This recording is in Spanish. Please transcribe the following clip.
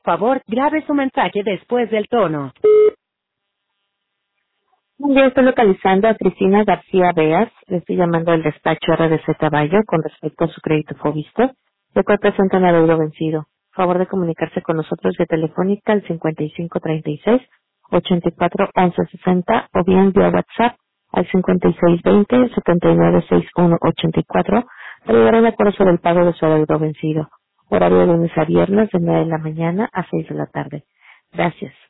Favor, grabe su mensaje después del tono. Buen día, estoy localizando a Cristina García Beas. Le estoy llamando del despacho RDC Caballo con respecto a su crédito Fovisto, de cual presenta un adeudo vencido. Favor de comunicarse con nosotros vía telefónica al 5536-841160 o bien vía WhatsApp al 5620-796184 para llegar a un acuerdo sobre el pago de su adeudo vencido. Horario de lunes a viernes de 9 de la mañana a 6 de la tarde. Gracias.